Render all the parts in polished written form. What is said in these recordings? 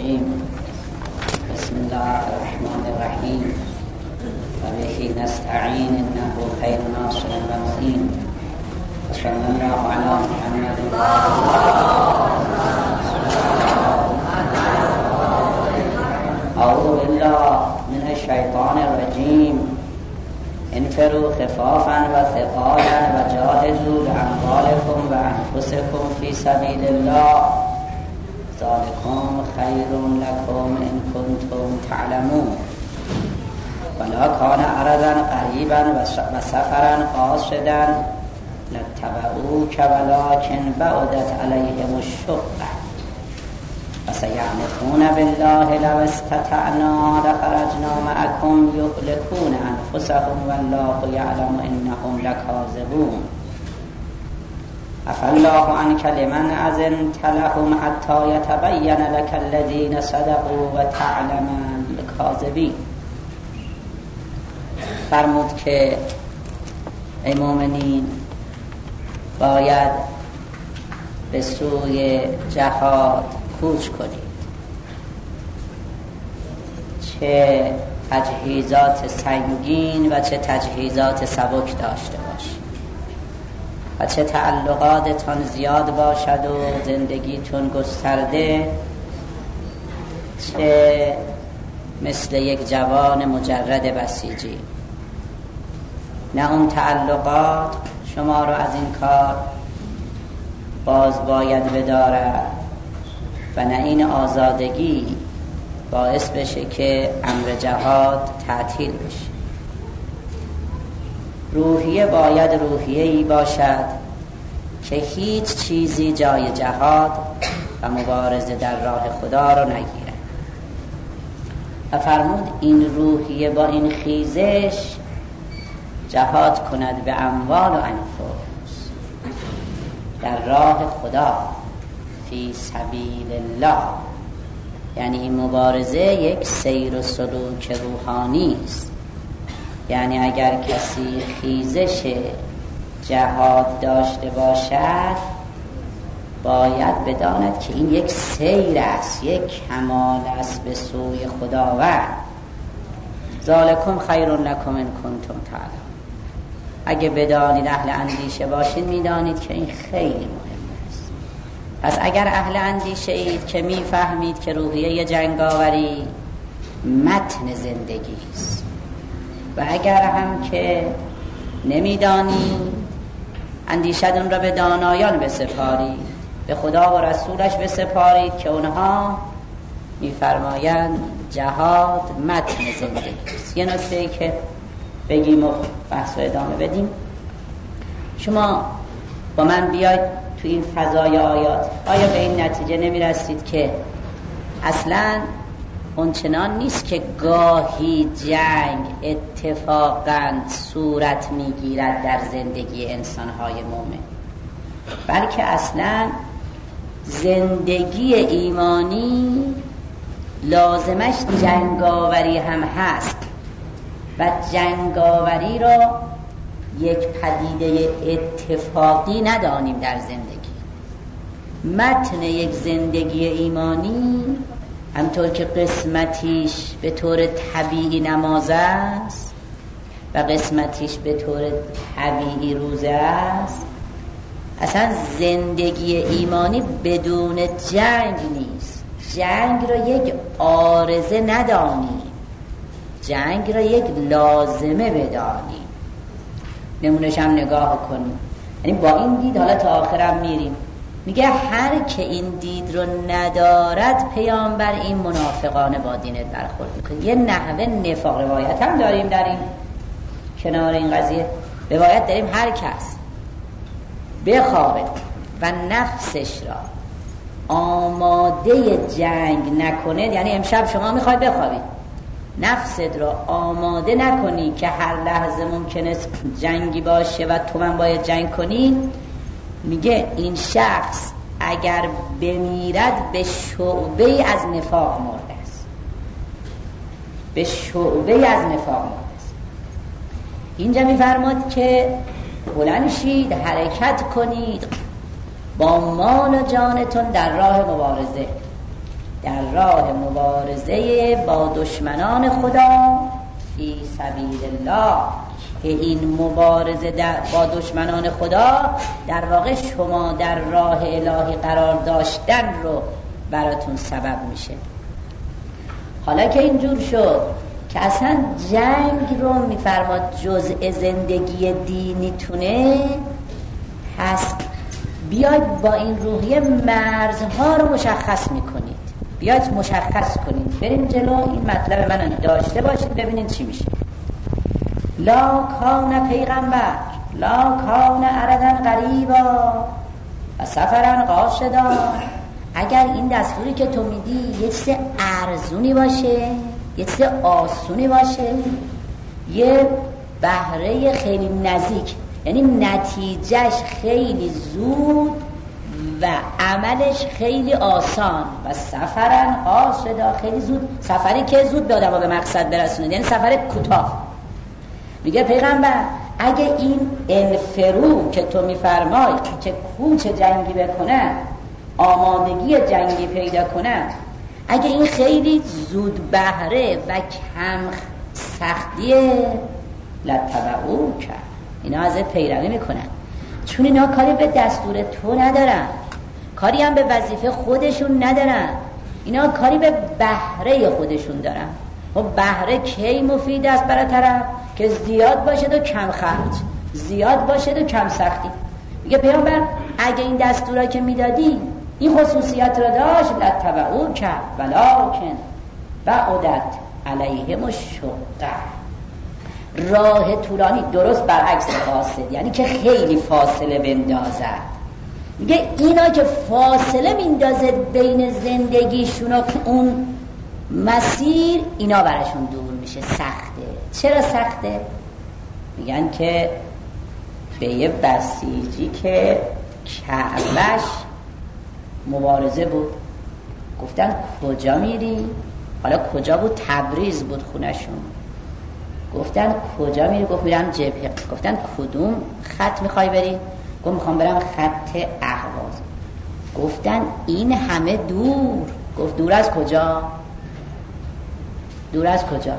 الرجيم بسم الله الرحمن الرحيم وبه نستعين إنه خير ناصر ومعين وصلى الله على محمد أعوذ بالله من الشيطان الرجيم انفروا خفافا وثقالا وجاهدوا بأموالكم وأنفسكم في سبيل الله ذلكم خير لكم إن كنتم تعلمون ولا كان عرضا قريبا وسفرا قاصدا لاتبعوك ولكن بعدت عليهم الشقة وسيعلمون بالله لو استطعنا لخرجنا معكم يهلكون أنفسهم والله يعلم إنهم لكاذبون عفى الله عنك لمن أذنت لهم حتى يتبين لك الذين صدقوا وتعلم الكاذبين. فرمود که ای مؤمنین باید به سوی جهاد کوچ کنید، چه تجهیزات سنگین و چه تجهیزات سبک داشته باشید و چه تعلقاتتان زیاد باشد و زندگیتون گسترده، چه مثل یک جوان مجرد بسیجی. نه اون تعلقات شما رو از این کار باز باید بدارد و نه این آزادگی باعث بشه که امر جهاد تعطیل بشه. روحیه باید روحیه‌ای باشد که هیچ چیزی جای جهاد و مبارزه در راه خدا رو نگیره. و فرمود این روحیه با این خیزش جهاد کند به اموال و انفس در راه خدا فی سبیل الله. یعنی این مبارزه یک سیر و سلوک روحانی است. یعنی اگر کسی خیزش جهاد داشته باشد باید بداند که این یک سیر است، یک کمال است به سوی خداوند. ذالکم خیر لکم ان کنتم تعلمون. اگه بدانید اهل اندیشه باشید میدانید که این خیلی مهم است. پس اگر اهل اندیشه اید که میفهمید که روحیه جنگاوری متن زندگی است و اگر هم که نمیدانید اندیشتون را به دانایان بسپارید، به خدا و رسولش بسپارید که اونها میفرمایند جهاد متن زندگی است. یه نکته‌ای که بگیم و بحث رو ادامه بدیم. شما با من بیاید تو این فضای آیات، آیا به این نتیجه نمیرسید که اصلاً اونچنان نیست که گاهی جنگ اتفاقاً صورت میگیرد در زندگی انسان‌های مؤمن، بلکه اصلاً زندگی ایمانی لازمش جنگاوری هم هست و جنگاوری را یک پدیده اتفاقی ندانیم در زندگی. متن یک زندگی ایمانی همطور که قسمتیش به طور طبیعی نماز است و قسمتیش به طور طبیعی روزه است، اصلا زندگی ایمانی بدون جنگ نیست. جنگ را یک عارضه ندانیم، جنگ را یک لازمه بدانیم. نمونه‌ش هم نگاه کنیم. یعنی با این دید حالا تا آخرم میریم، میگه هر که این دید رو ندارد پیامبر این منافقانه با دینت برخورد میکنه. یه نحوه نفاق روایت هم داریم در این کنار این قضیه. روایت داریم هر کس بخوابه و نفسش را آماده جنگ نکنه، یعنی امشب شما میخواید بخوابید، نفست را آماده نکنی که هر لحظه ممکنه جنگی باشه و تو من باید جنگ کنی، میگه این شخص اگر بمیرد به شعبه از نفاق مرده است. به شعبه از نفاق مرده است. اینجا میفرماد که بلند شید، حرکت کنید با مال و جانتون در راه مبارزه. در راه مبارزه با دشمنان خدا فی سبیل الله، که این مبارزه با دشمنان خدا در واقع شما در راه الهی قرار داشتن رو براتون سبب میشه. حالا که اینجور شد که اصلا جنگ رو میفرماد جزء زندگی دینیتونه، پس بیاید با این روحیه مرزها رو مشخص میکنید، بیاید مشخص کنید، بریم جلو، این مطلب من داشته باشید ببینید چی میشه. لا کان پیغمبر لا کان عرضا قریبا و سفرا قاصدا. اگر این دستوری که تو میدی یه چیز ارزونی باشه، یه چیز آسونی باشه، یه بهره خیلی نزدیک، یعنی نتیجهش خیلی زود و عملش خیلی آسان، و سفرا قاصدا، خیلی زود، سفری که زود به آدم به مقصد برسونه، یعنی سفر کوتاه. میگه پیغمبر اگه این انفرو که تو میفرمای که کوچ جنگی بکنه، آمادگی جنگی پیدا کنه، اگه این خیلی زود بهره و کم سختیه، لتبعو کرد، اینا ازت پیروی میکنن، چون اینا کاری به دستور تو ندارن، کاری هم به وظیفه خودشون ندارن، اینا کاری به بهره خودشون دارن. و بهره کی مفید است برای طرف؟ که زیاد باشد و کم خرج، زیاد باشد و کم سختی. میگه پیامبر اگه این دستورا که میدادی این خصوصیت را داشت، لتبعو کرد ولکن بعدت علیهم الشقه، راه طولانی، درست برعکس فاصله، یعنی که خیلی فاصله بندازد. میگه اینا که فاصله میندازه بین زندگیشون و اون مسیر، اینا براشون دور میشه، سخته. چرا سخته؟ میگن که به یه بسیجی که کعبش مبارزه بود، گفتن کجا میری؟ حالا کجا بود؟ تبریز بود خونشون. گفتن کجا میری؟ گفت میرم جبهه. گفتن کدوم خط میخوای بری؟ گفت میخوام برم خط اهواز. گفتن این همه دور. گفت دور از کجا؟ دور از کجا؟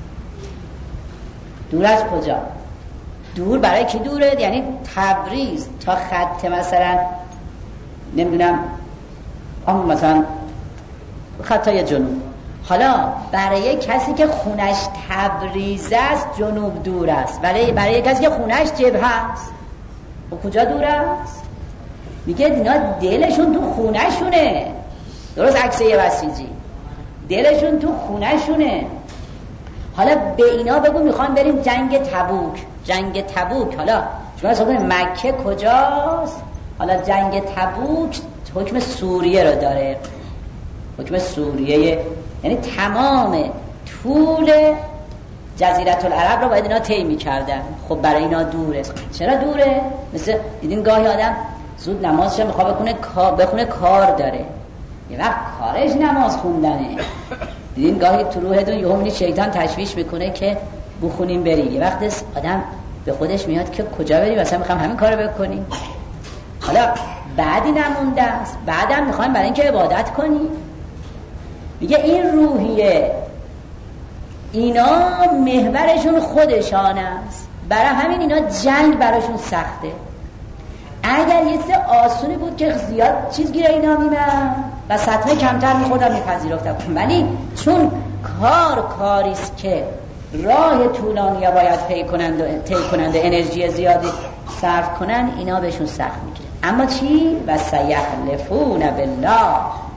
دور از کجا؟ دور برای کی دوره؟ یعنی تبریز تا خط مثلا نمیدونم مثلا خطای جنوب. حالا برای کسی که خونش تبریز است جنوب دور است، برای کسی که خونش جبهه است و کجا دور است؟ میگه اینا دلشون تو خونهشونه، درست عکسه یه بسیجی، دلشون تو خونهشونه. حالا به اینا بگو میخوان بریم جنگ تبوک. جنگ تبوک، حالا شما حساب کنید مکه کجاست؟ حالا جنگ تبوک حکم سوریه رو داره، حکم سوریه، یعنی تمام طول جزیره العرب رو باید اینا طی می‌کردن. خب برای اینا دوره. چرا دوره؟ مثل دیدین گاهی آدم زود نمازش میخواد بخونه کار داره، یه وقت کارش نماز خوندنه. دیدین گاهی تو روحتون یهو شیطان تشویش میکنه که بخونیم بری، یه وقت آدم به خودش میاد که کجا بریم، مثلا میخوام همین کارو بکنیم. حالا بعدی نمونده است، بعدم میخوایم برای اینکه عبادت کنیم. میگه این روحیه اینا محورشون خودشان است، برای همین اینا جنگ براشون سخته. اگر یه چیز آسونی بود که زیاد چیز گیر اینا میمن و سطح کمتر میخوردن میپذیرفتن، ولی چون کاریست که راه طولانی باید طی کنند و انرژی زیادی صرف کنن، اینا بهشون سخت میگیره. اما چی؟ و سیحلفون بالله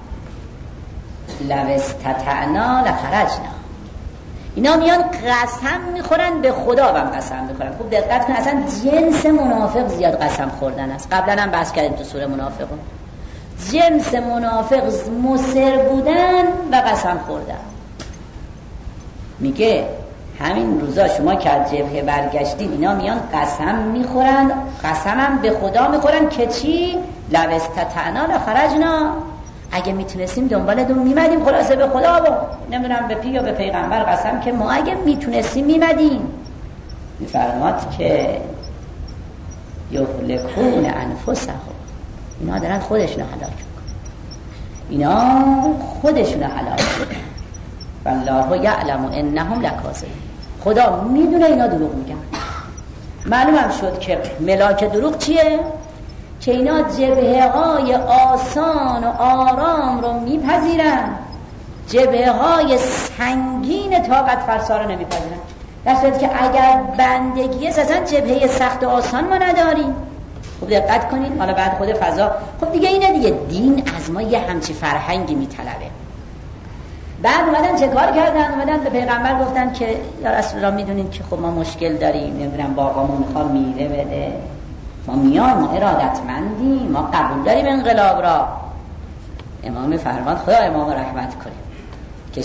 لو استطعنا لخرجنا. اینا میان قسم میخورن به خدا و هم قسم میخورن. خوب دقت کن، اصلا جنس منافق زیاد قسم خوردن است. قبلا هم بحث کردیم تو سوره منافقون. جنس منافق مصر بودن و قسم خوردن. میگه همین روزا شما که از جبهه برگشتین، اینا میان قسم میخورن، قسمم به خدا میخورن که چی؟ لو استطعنا لخرجنا، اگه میتونستیم دنبالتون میمدیم. خلاصه به خدا و نمیدونم به پی یا به پیغمبر قسم که ما اگه میتونستیم میمدیم. میفرماد که یهلکون انفسهم، اینا دارن خودشون هلاک میکنن. اینا خودشون حلال شدن. والله یعلم انهم لکاذبون. خدا میدونه اینا دروغ میگن. معلومم شد که ملاک دروغ چیه؟ که اینا جبهه های آسان و آرام رو میپذیرن، جبهه های سنگین طاقت فرسا رو نمیپذیرن. در صورتی که اگر بندگی اصلا جبهه سخت و آسان ما نداریم. خب دقت کنین، حالا بعد خود فضا خب دیگه اینه دیگه، دین از ما یه همچی فرهنگی میطلبه. بعد اومدن چه کار کردن؟ اومدن به پیغمبر گفتن که یا رسول الله میدونید که خب ما مشکل داریم، نمیدونم باقامون میخواد میوه بده، ما میان، ما ارادتمندیم، ما قبول داریم انقلاب را. امام فرمان خدا امام رحمت کنه که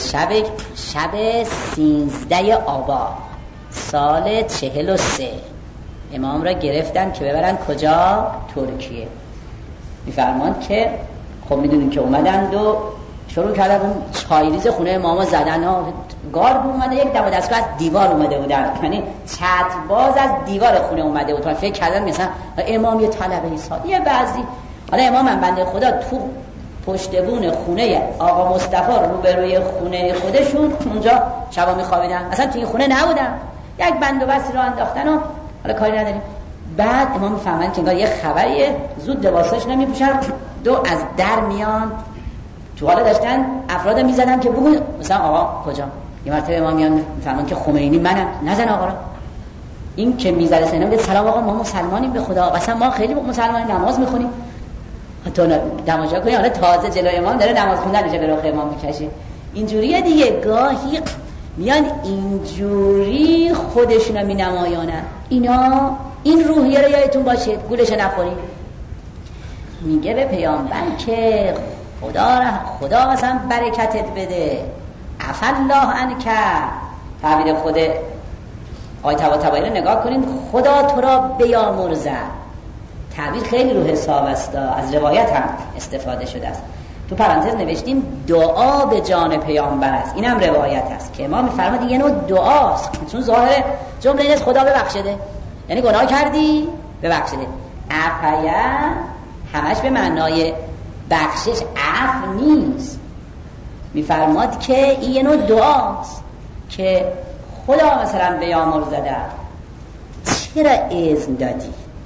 شب 13 آبان سال 43 امام را گرفتن که ببرن کجا؟ ترکیه. میفرمان که خب میدونین که اومدن و شروع کردن اون چایریز خونه امام زدن ها. گارد اومده، یک دم دستگاه از دیوار اومده بودن، یعنی چت باز از دیوار خونه اومده بود. فکر کردن مثلا امام یه طلبه ساده یه بعضی. حالا امام من بنده خدا تو پشت بون خونه آقا مصطفی روبروی خونه خودشون اونجا شبا میخوابیدن، اصلا تو این خونه نبودن، یک بندوبستی رو انداختن و حالا کاری نداریم. بعد امام میفهمن که انگار یه خبریه، زود لباساش نمیپوشن، دو از در میان تو حالا داشتن افراد میزدن که بگو مثلا آقا کجا. یه مرتبه امام میان میفهمن که خمینی منم، نزن آقا را. این که میذاره سینم میگه سلام آقا ما مسلمانیم به خدا، مثلا ما خیلی مسلمانیم، نماز میخونیم. تو دماجا کنی حالا تازه جلوی امام داره نماز خوندن میشه، به رخ امام میکشه. اینجوریه دیگه، گاهی میان اینجوری خودشونو مینمایانن. اینا این روحیه رو یادتون باشه، گولش نخورید. میگه به پیامبر که خدا اصلا برکتت بده، عفالله عنک. تعبیر خود آیه طباطبایی رو نگاه کنید، خدا تو را بیامرزد. تعبیر خیلی رو حساب است، از روایت هم استفاده شده است. تو پرانتز نوشتیم دعا به جان پیامبر است، اینم روایت است که ما میفرماییم یه نوع دعاست، چون ظاهر جمله این است خدا ببخشده، یعنی گناه کردی ببخشده. عفیا همش به معنای بخشش، عفو نیست. میفرماد که این یه نوع دعاست که خدا مثلا بیامرزده. چرا اذن دادی؟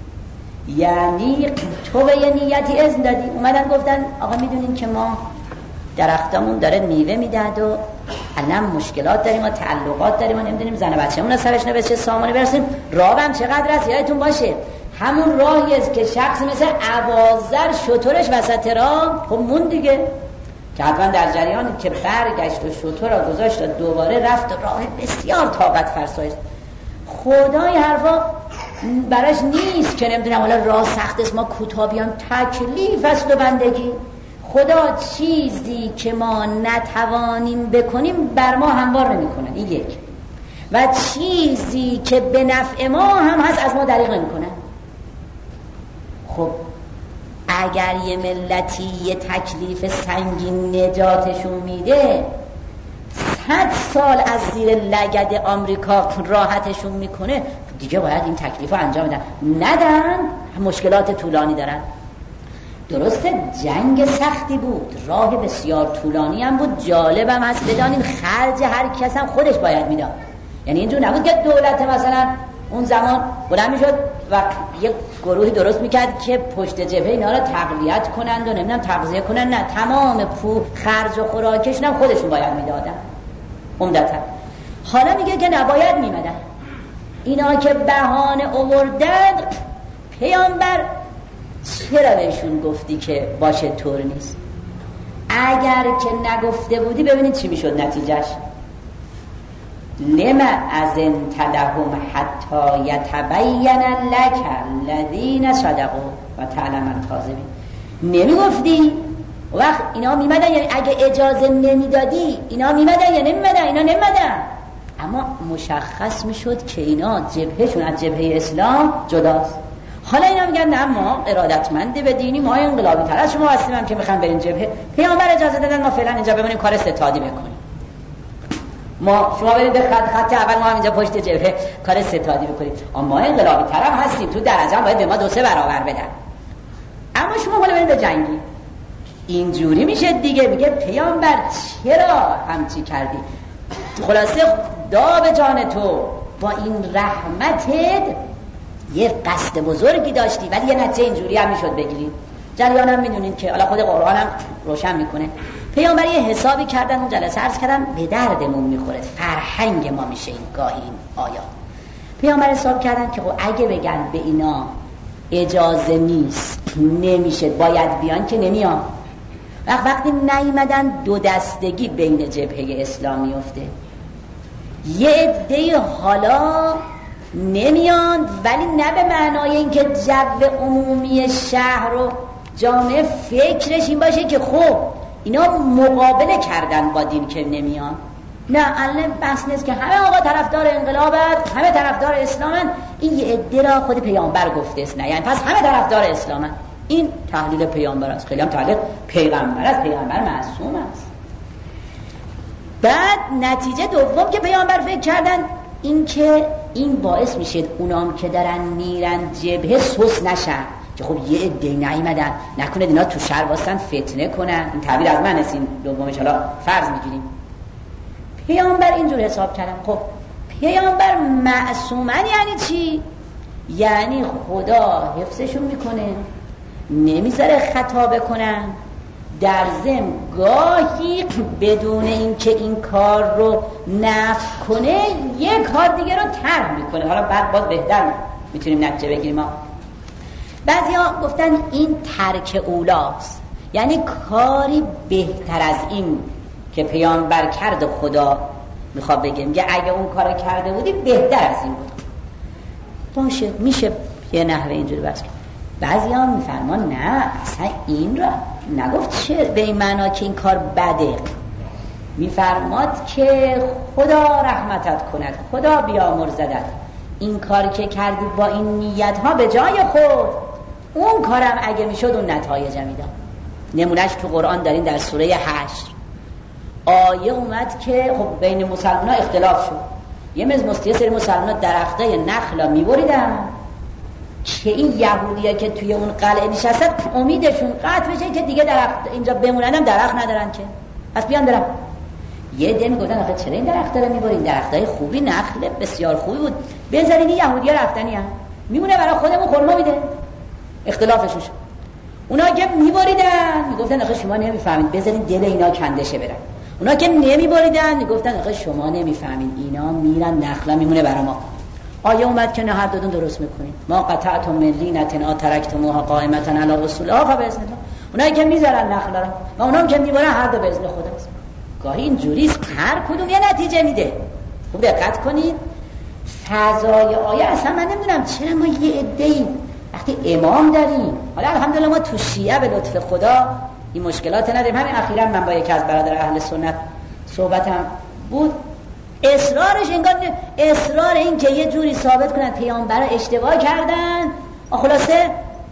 یعنی تو به یه نیتی اذن دادی. اومدن گفتن آقا میدونین که ما درختامون داره میوه میدهد و الان مشکلات داریم و تعلقات داریم و نمیدونیم زن و بچه‌مون رو سرش نبسه سامانی برسیم، راهم چقدر است یادتون باشه، همون راهی است که شخص مثل ابازر شترش وسط راه خب مون دیگه، که حتما در جریانی که برگشت و شتر را گذاشت و دوباره رفت، راه بسیار طاقت فرسایی است. خدای حرفا براش نیست که نمیدونم حالا راه سخت است ما کوتاه بیام، تکلیف است و بندگی. خدا چیزی که ما نتوانیم بکنیم بر ما هموار نمیکنه، این یک، و چیزی که به نفع ما هم هست از ما دریغ نمیکنه. خب اگر یه ملتی یه تکلیف سنگین نجاتشون میده، 100 سال از زیر لگد آمریکا راحتشون میکنه، دیگه باید این تکلیف رو انجام بدن. ندن، مشکلات طولانی دارن. درسته جنگ سختی بود، راه بسیار طولانی هم بود. جالبم هست بدانین خرج هر کس هم خودش باید میداد. یعنی اینجور نبود که دولت مثلا اون زمان بلند میشد و یک گروهی درست میکرد که پشت جبهه اینا رو تقویت کنند و نمیدونم تغذیه کنند. نه، تمام خرج و خوراکش هم خودشون باید میدادن عمدتا. حالا میگه که نباید میمدن. اینا که بهانه آوردن، پیامبر چرا بهشون گفتی که باشه طور نیست؟ اگر که نگفته بودی ببینید چی میشد نتیجهش. لما اذنت لهم حتی یتبین لک الذین صدقوا و تعلم الکاذبین. نمیگفتی وقت اینا میمدن، یعنی اگه اجازه نمیدادی اینا میمدن یا نمیمدن؟ اینا نمیمدن، اما مشخص میشد که اینا جبهشون از جبهه اسلام جداست. حالا اینا میگن نه ما ارادتمند به دینی، ما انقلابی تر از شما هستیم هم که میخوام بریم جبهه. پیامبر اجازه دادن ما فعلا اینجا بمونیم کار ستادی بکنیم. ما شما برید به خط اول، ما هم اینجا پشت جبهه کار ستادی بکنیم. اما ما انقلابی تر هم هستیم، تو درجه هم باید به ما 2-3 برابر بدن. اما شما حالا برید به جنگی. اینجوری میشه دیگه. میگه پیامبر چرا همچی کردی؟ خلاصه داو جان تو با این رحمتت یه قصد بزرگی داشتی، ولی یه نتیجه اینجوری هم میشد بگیرید. جریان هم میدونید که حالا خود قرآن هم روشن میکنه. پیامبر یه حسابی کردن اون جلسه عرض کردن به دردمون میخوره، فرهنگ ما میشه این گاهی این آیات. پیامبر حساب کردن که اگه بگن به اینا اجازه نیست نمیشه باید بیان که نمیان. وقتی نیومدن دو دستگی بین جبهه اسلامی افته. یه عده حالا نمیان، ولی نه به معنای اینکه جو عمومی شهر و جامعه فکرش این باشه که خب اینا مقابله کردن با دین که نمیان. نه، الان بحث نیست که همه آقا طرفدار انقلابت، همه طرفدار اسلامن. این یه عده را خود پیامبر گفته است، نه یعنی پس همه طرفدار اسلامن. این تحلیل پیامبر است، خیلی هم تحلیل پیغمبر است، پیغمبر معصوم است. بعد نتیجه دوم که پیامبر فکر کردن این که این باعث میشه اونام که دارن میرن جبهه سوس نشن، که خب یه عده نیومدن نکنه اینا تو شهر واسن فتنه کنن. این تعبیر از من است، این دومش حالا فرض میگیریم. پیامبر اینجور حساب کردن. خب پیامبر معصومن یعنی چی؟ یعنی خدا حفظشون میکنه، نمیذاره خطا بکنن، در ضمن گاهی بدون اینکه این کار رو نفی کنه یک کار دیگه رو ترک میکنه. حالا بعد باز بهتر میتونیم نتیجه بگیریم. بعضی ها گفتن این ترک اولاست، یعنی کاری بهتر از این که پیامبر کرد خدا میخواد بگه، میگه اگه اون کارو کرده بودی بهتر از این بود. باشه، میشه یه نحوه اینجوری بس. بعضی ها میفرمان نه اصلا این را نگفت چه به این معنا که این کار بده، میفرماد که خدا رحمتت کند، خدا بیامرزدت، این کار که کردی با این نیت ها به جای خود، اون کارم اگه میشد اون نتایج میداد. نمونهش تو قرآن دارین در سوره حشر آیه اومد که خب بین مسلمان ها اختلاف شد. یه مستی سری مسلمان ها درخته نخلا میبریدن که این یهودیه که توی اون قلعه نشستن امیدشون قطع بشه که دیگه درخت اینجا بمونن، هم درخت ندارن که پس بیان برن. یه عده میگفتن آخه چرا این درخت رو میبرین؟ درختای خوبی، نخل بسیار خوبی بود، بذارین این یهودی‌ها رفتنی هم میمونه برای خودمون خرما میده. اختلافشون شد. اونا که میبریدن میگفتن آخه شما نمیفهمید، بذارین دل اینا کندشه برن. اونا که نمیبریدن میگفتن آخه شما نمیفهمید، اینا میرن نخلا میمونه برای ما. آیه اومد که نه هر دو دروست میکنید، ما قطعتم من لینة ترکتموها قائمة علی اصولها فباذن الله. اونایی که میذارن نخلا رو و اونام که میبرن هر دو به اذن خداست. گاهی اینجوریست هر کدوم یه نتیجه میده. خوب دقت کنید فضای آیه اصلا من نمیدونم چرا ما یه عده‌ای وقتی امام داریم، حالا الحمدلله ما تو شیعه به لطف خدا این مشکلات نداریم. همین اخیراً من با یکی از برادر اهل سنت صحبتم بود، اصرارش انگار اصرار این که یه جوری ثابت کنن پیامبرا اشتباه کردن. خلاصه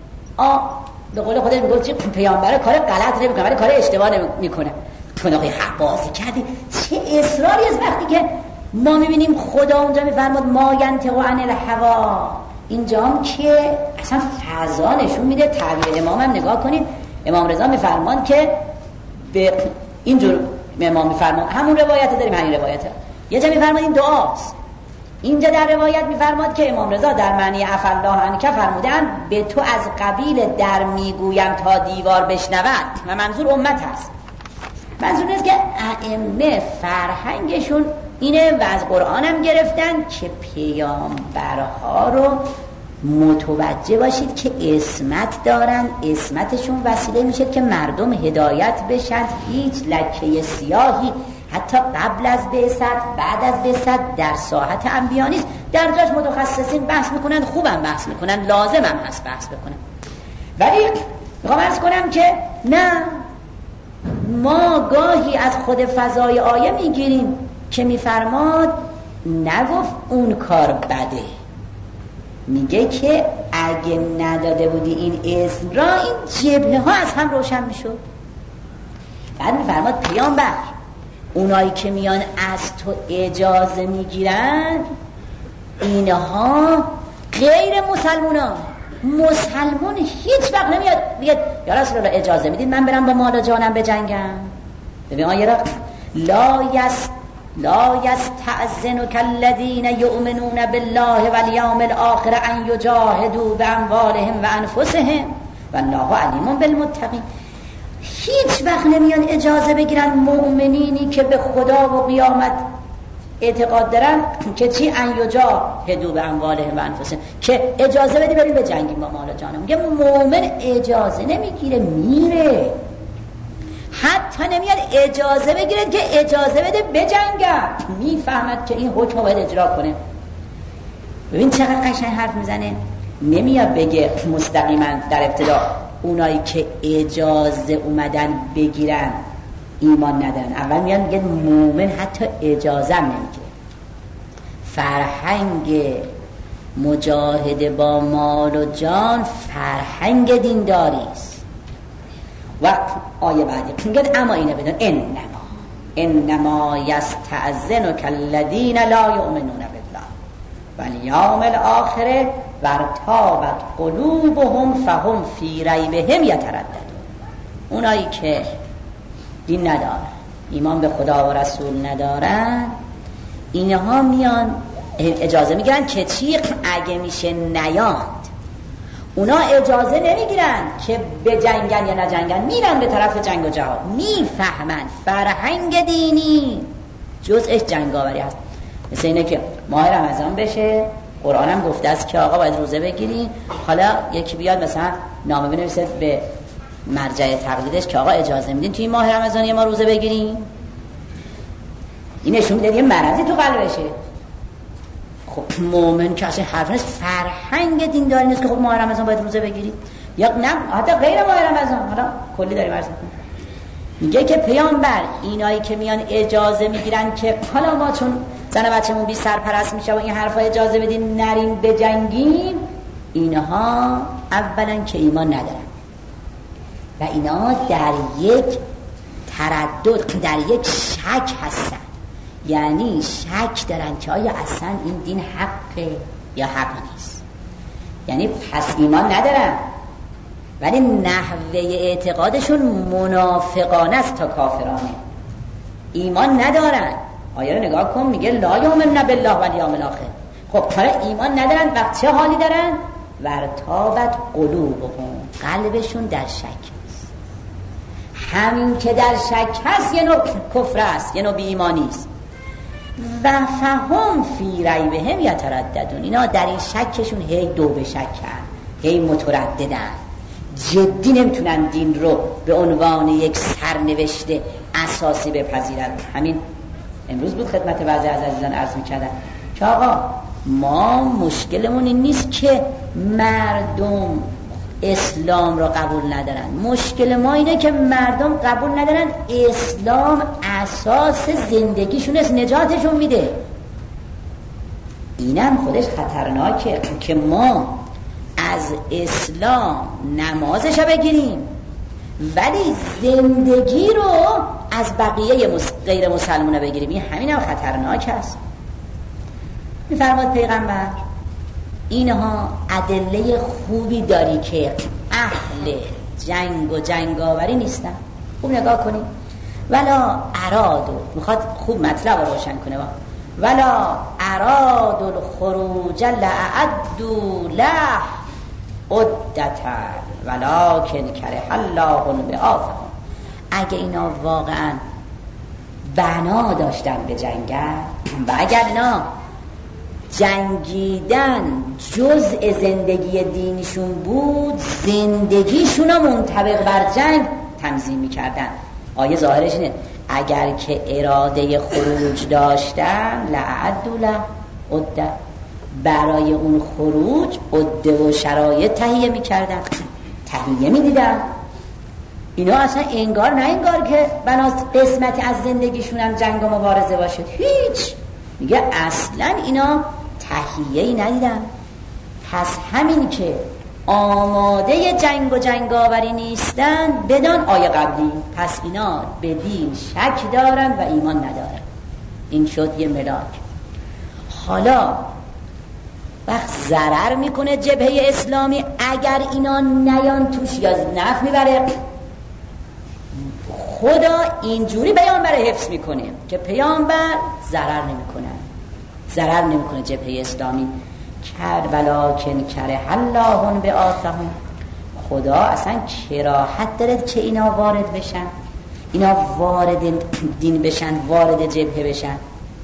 به قول خدا میگه چه پیامبرا کار غلط نمیکنه ولی کار اشتباه نمیکنه. تو نقی حق بازی کردی. چه اصراری از وقتی که ما میبینیم خدا اونجا میفرماد ما ینطق عن الهوا، اینجام که اصلا فضا نشون میده. تعبیر امام هم نگاه کنید، امام رضا میفرمان که به اینجور امام میفرمان همون روایت داریم، همین روایته. یه جا میفرماد این دعاست. اینجا در روایت میفرماد که امام رضا در معنی عفا الله عنک فرمودن به تو از قبیل در میگویم تا دیوار بشنود، و منظور امت هست. منظور نیست که ائمه فرهنگشون اینه و از قرآن هم گرفتن که پیامبرها رو متوجه باشید که عصمت دارن، عصمتشون وسیله میشه که مردم هدایت بشن. هیچ لکه سیاهی حتی قبل از بعثت بعد از بعثت در ساحت انبیا نیست. در جاش متخصصین بحث میکنن، خوبم بحث میکنن، لازم هم هست بحث بکنن. ولی میخوام عرض کنم که نه، ما گاهی از خود فضای آیه میگیریم که میفرماد نگفت اون کار بده، میگه که اگه نداده بودی این اسم را این جبهه ها از هم روشن میشد. بعد میفرماد پیامبر اونایی که میان از تو اجازه میگیرن اینها غیر مسلمانان، مسلمان هیچ وقت نمیاد بیاد یا رسول الله اجازه میدید من برم با مال و جانم بجنگم؟ ببین آیه لا یستأذن کالذین یؤمنون بالله والیوم الاخر ان یجاهدوا باموالهم و انفسهم والله علیم بالمتقین. هیچ وقت نمیان اجازه بگیرن مؤمنینی که به خدا و قیامت اعتقاد دارن که چی؟ ان یجاهدوا باموالهم و انفسهم، که اجازه بدی بریم به جنگیم با مال و جانم. میگه مؤمن اجازه نمیگیره، میره. حتی نمیاد اجازه بگیره که اجازه بده بجنگم، میفهمد که این حکم باید اجرا کنه. ببین چقدر قشنگ حرف میزنه. نمیاد بگه مستقیما در ابتدا اونایی که اجازه اومدن بگیرن ایمان ندارن. اول میاد میگه مومن حتی اجازه هم نمیگیره. فرهنگ مجاهده با مال و جان فرهنگ دینداری است. و آیه بعدی میگه اما اینو بدون انما یستأذنک الذین لا یؤمنون بالله والیوم الاخر وارتابت قلوبهم فهم فی ریبهم یترددون. اونایی که دین ندارن، ایمان به خدا و رسول ندارن، اینها میان اجازه میگیرن که چی؟ اگه میشه نیاند. اونا اجازه نمیگیرن که بجنگن یا نجنگن، میرن به طرف جنگ و جهاد. میفهمن فرهنگ دینی جزءش جنگاوری هست. مثل اینه که ماه رمضان بشه، قرآن هم گفته است که آقا باید روزه بگیری. حالا یکی بیاد مثلا نامه بنویسه به مرجع تقلیدش که آقا اجازه میدین توی ماه رمضانی ما روزه بگیریم. این نشون میده یه مرضی تو قلبشه. خب مومن که اصلا حرف نیست، فرهنگ دینداری نیست که خب ماه رمضان باید روزه بگیرید یا نه حتی غیر ماه رمضان. حالا کلی داریم عرض می‌کنیم. میگه که پیامبر اینایی که میان اجازه میگیرن که حالا ما چون زن بچه‌مون بی سرپرست میشه و این حرفا اجازه بدین نریم بجنگیم، اینها اولا که ایمان ندارن و اینا در یک تردد، در یک شک هستن. یعنی شک دارن که آیا اصلا این دین حقه یا حق نیست. یعنی پس ایمان ندارن ولی نحوه اعتقادشون منافقانه است تا کافرانه. ایمان ندارن. آیه رو نگاه کن، میگه لا یؤمنون بالله والیوم الاخر. خب حالا ایمان ندارن و چه حالی دارن؟ ورتابت قلوبهم، قلبشون در شک است. همین که در شک هست یه نوع کفر است، یه نوع بی ایمانی است. و فهم فی ریبهم یترددون. اینا در این شکشون هی دو به شکن، هی مترددن، جدی نمیتونن دین رو به عنوان یک سرنوشت اساسی بپذیرن. همین امروز بود خدمت بعضی از عزیزان عرض میکردن که آقا ما مشکلمون این نیست که مردم اسلام را قبول ندارن، مشکل ما اینه که مردم قبول ندارن اسلام اساس زندگیشون است، نجاتشون میده. اینم خودش خطرناکه که ما از اسلام نمازش رو بگیریم ولی زندگی رو از بقیه غیر مسلمان بگیریم. این همین هم خطرناک است. میفرماد پیغمبر اینها ادله خوبی داری که اهل جنگ و جنگاوری نیستن. خوب نگاه کنید. ولا ارادو، میخواد خوب مطلب رو روشن کنه. ولا ارادو الخروج لأعدوا له عدتا ولکن کره الله بعاثهم. اگه اینا واقعا بنا داشتن به جنگن و اگر اینا جنگیدن جزء زندگی دینشون بود، زندگیشون رو منطبق بر جنگ تنظیم میکردن. آیه ظاهرش اینه اگر که اراده خروج داشتن لأعدوا له عده، برای اون خروج عده و شرایط تهیه میکردن، تهیه میدیدن. اینا اصلا انگار نه انگار که بناس قسمتی از زندگیشون هم جنگ و مبارزه باشه، هیچ. میگه اصلا اینا تهیه‌ای ندیدن. پس همین که آماده جنگ و جنگاوری نیستن بدان آیه قبلی، پس اینا به دین شک دارن و ایمان ندارن. این شد یه ملاک. حالا وقت ضرر میکنه جبهه اسلامی اگر اینا نیان توش، یا نفع میبره. خدا اینجوری پیامبر حفظ میکنه که پیامبر ضرر نمیکنه جبهه اسلامی. ولکن کره الله بعاثهم، خدا اصلا کراهت داره که اینا وارد بشن، اینا وارد دین بشن، وارد جبهه بشن.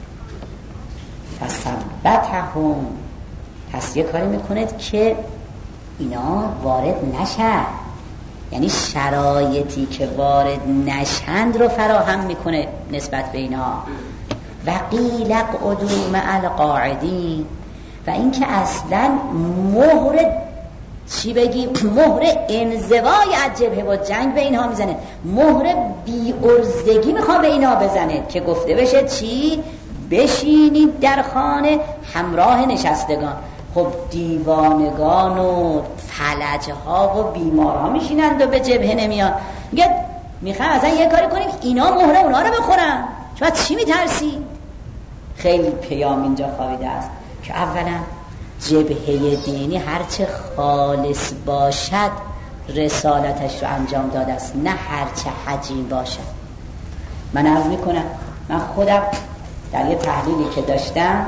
فثبتهم، پس یه کاری میکنه که اینا وارد نشن، یعنی شرایطی که وارد نشند رو فراهم میکنه نسبت به اینا. و قیل اقعدوا مع القاعدین، و اینکه اصلا مهر چی بگی، مهر انزوای از جبهه و جنگ به اینها میزنه، مهر بی‌عرضگی میخواد به اینا بزنه که گفته بشه چی؟ بشینید در خانه همراه نشستگان. خب دیوانگان و فلجه ها و بیمارها میشینند و به جبهه نمیان. میخوام اصلا یه کاری کنیم اینا مهر اونا رو بخورن، شما چی میترسی؟ خیلی پیام اینجا خوابیده است که اولا جبهه دینی هرچه خالص باشد رسالتش رو انجام داده است، نه هرچه حجیم باشد. من عرض میکنم، من خودم در یه تحلیلی که داشتم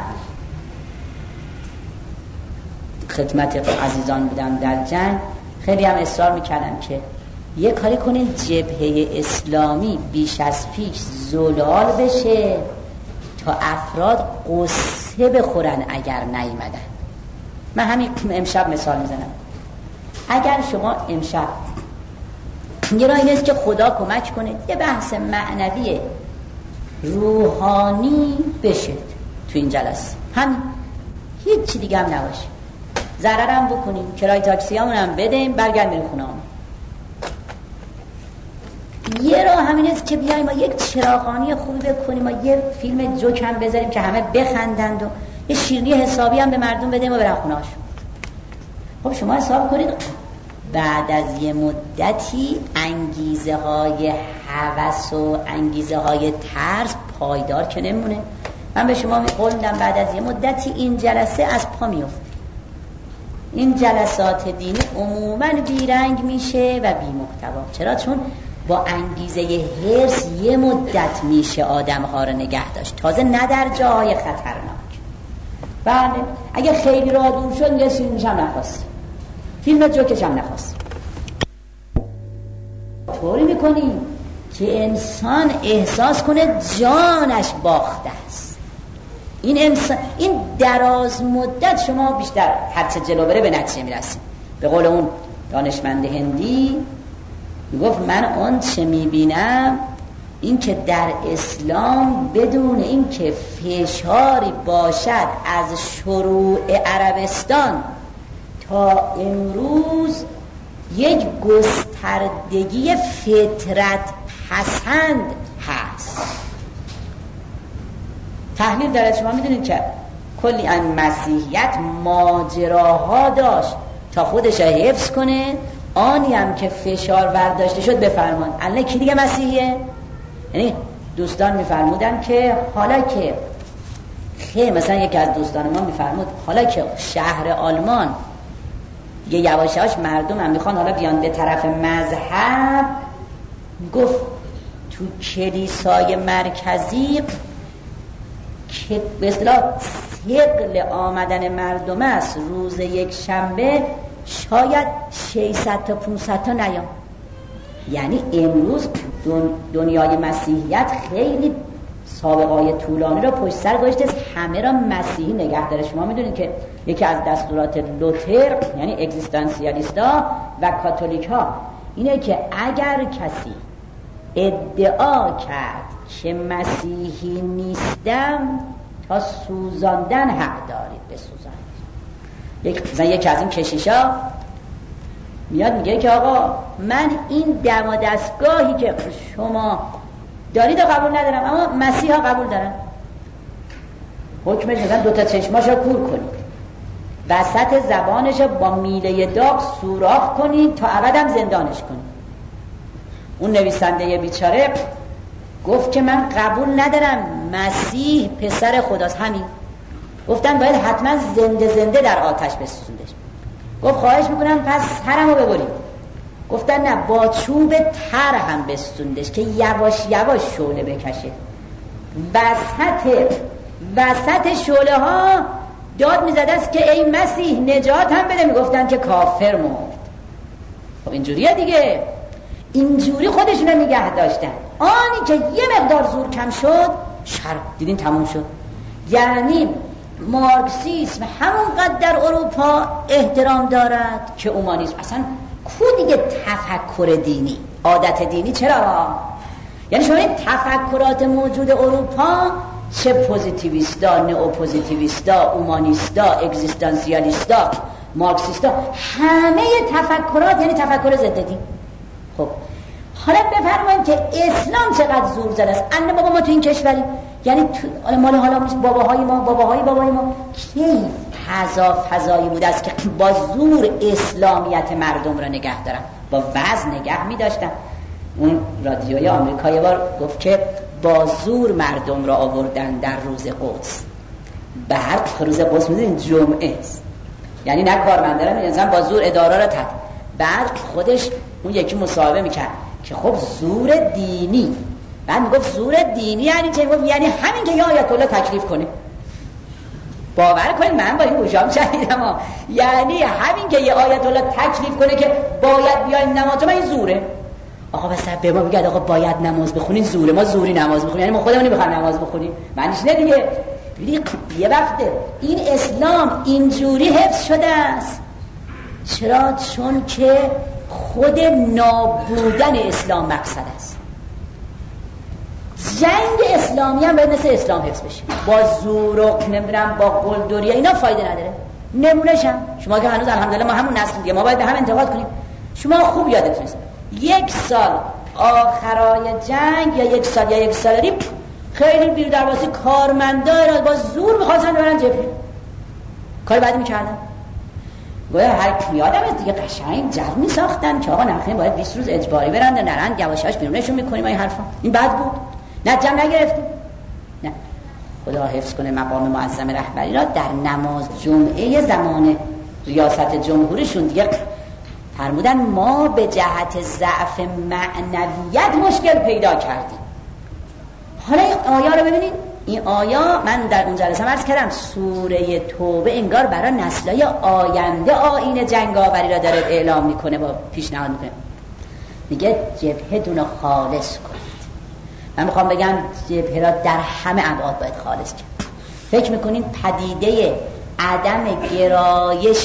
خدمت عزیزان بودم در جنگ، خیلی هم اصرار میکردم که یه کاری کنین جبهه اسلامی بیش از پیش زلال بشه تا افراد قصه بخورن اگر نیومدن. من همین امشب مثال میزنم. اگر شما امشب یه راه اینست که خدا کمک کنه یه بحث معنوی روحانی بشه تو این جلسه، همین، هیچ چی دیگه هم نباشه، ضررم بکنیم، کرای تاکسی همون هم بدیم، برگرد میریم خونه همون. یه راه همین است که بیاییم ما یک چراغانی خوبی بکنیم، ما یه فیلم جوک هم بذاریم که همه بخندند و یه شیرینی حسابی هم به مردم بدیم و برن خونه هاشون. خب شما حساب کنید بعد از یه مدتی انگیزه های هوس و انگیزه های ترس پایدار که نمونه. من به شما قول میدم بعد از یه مدتی این جلسه از پا میفته، این جلسات دینی عموما بیرنگ میشه و بی محتوا. چرا؟ چون با انگیزه حرص یه مدت میشه آدم ها رو نگه داشت، تازه نه در جاهای خطرناک. بله اگه خیلی راه دور شد یه فیلمش هم نخواست، فیلم جوکش هم نخواست. طوری میکنیم که انسان احساس کنه جانش باخته است. این دراز مدت شما بیشتر هرچه جلو بره به نتیجه میرسیم. به قول اون دانشمند هندی میگفت من آن چه میبینم این که در اسلام بدون این که فشاری باشد از شروع عربستان تا امروز یک گستردگی فطرت پسند هست. تحلیل داره. شما میدونید که کلی ان مسیحیت ماجراها داشت تا خودش حفظ کنه، آنی هم که فشار برداشته شد بفرمان الان کی دیگه مسیحیه؟ یعنی دوستان میفرمودن که حالا که مثلا یکی از دوستان ما میفرمود حالا که شهر آلمان یه یواش یواش مردم هم میخوان حالا بیان به طرف مذهب، گفت تو کلیسای مرکزی که به اصطلاح ثقل آمدن مردم است روز یک شنبه شاید 600 تا 500 تا نیام. یعنی امروز دنیای مسیحیت خیلی سابقای طولانی را پشت سر گذاشته، همه را مسیحی نگه داره. شما میدونید که یکی از دستورات لوتر یعنی اگزیستانسیالیستا و کاتولیکا اینه که اگر کسی ادعا کرد که مسیحی نیستم تا سوزاندن حق دارید بسوزانید. یکی از این کشیشا میاد میگه که آقا من این دم و دستگاهی که شما دارید رو قبول ندارم، اما مسیحا قبول دارن. حکمش مثلا 2 تا چشماشو کور کنید، وسط زبانشو با میله داغ سوراخ کنید تا ابدم زندانش کنید. اون نویسنده بیچاره گفت که من قبول ندارم مسیح پسر خداست. همین گفتن باید حتما زنده در آتش بسوزوندش. گفت خواهش میکنم پس ترمو ببرید. گفتن نه، با چوب تر هم بسوزوندش که یواش یواش شعله بکشه. وسط شعله ها داد میزده است که ای مسیح نجات هم بده. میگفتن که کافر مرد. خب اینجوریه دیگه، اینجوری خودشون رو نگه داشتن. آنی که یه مقدار زور کم شد شر دیدین تموم شد. یعنی مارکسیسم همونقدر در اروپا احترام دارد که اومانیسم. اصلا کو دیگه تفکر دینی، عادت دینی؟ چرا؟ یعنی شما این تفکرات موجود اروپا، چه پوزیتیویستا، نئو پوزیتیویستا، اومانیستا، اگزیستانسیالیستا، مارکسیستا، همه تفکرات یعنی تفکر ضد دین. خب حالا بفرمایید که اسلام چقدر زور زده است. انه بابا ما تو این کشوریم، یعنی مال حالا باباهای ما کی فضایی بوده است که با زور اسلامیت مردم را نگه دارن، با وزن نگه می داشتن. اون رادیوی آمریکا یه بار گفت که با زور مردم را آوردن در روز قدس. بعد روز قدس میدونین جمعه است، یعنی نه کارمندان انسان با زور اداره را تحت. بعد خودش اون یکی مصاحبه میکرد که خب زور دینی. بعد میگفت زور دینی یعنی چه؟ میگفت یعنی همین که یا آیت الله تکلیف کنه. باور کنید من با این گوشام شنیدم، یعنی همین که یه آیت الله تکلیف کنه که باید بیایم نماز، این زوره. آقا بس به ما میگه آقا باید نماز بخونین، زوره، ما زوری نماز بخونیم، یعنی ما خودمون نمیخوایم نماز بخونیم. معنیش نه دیگه. یه وقته این اسلام اینجوری حفظ شده است. چرا؟ چون که خود نابودن اسلام مقصد است. جنگ اسلامی هم باید مثل اسلام حفظ بشه. با زور و نمیدونم با قلدری اینا فایده نداره. نمونهش هم شما که هنوز الحمدلله ما همون نسل دیگه، ما باید به هم انتقاد کنیم. شما خوب یادتون است 1 سال آخرای جنگ یا 1 سال یا 1 سال دیم خیلی بیر درواسی کارمندا را با زور می‌خواستن برن جبهه. کار بعدی می‌کردن. گویا هر یادم از دیگه قشنگ جو می‌ساختن که آقا نخیر باید 20 روز اجباری برن نرن، یواشاش بیرونشون می‌کنیم این حرفا. این بد بود. نتیجه نگرفتیم. نه. خدا حفظ کنه مقام معظم رهبری را در نماز جمعه زمان ریاست جمهوریشون دیگه فرمودن ما به جهت ضعف معنویت مشکل پیدا کردیم. حالا این آیه رو ببینید. این آیه من در اون جلسه عرض کردم سوره توبه انگار برای نسل‌های آینده آیین جنگاوری را داره اعلام میکنه، با پیشنهاد میکنه. میگه جبهه دون خالص کنید. من میخوام بگم جبهه را در همه ابعاد باید خالص کنید. فکر میکنین پدیده عدم گرایش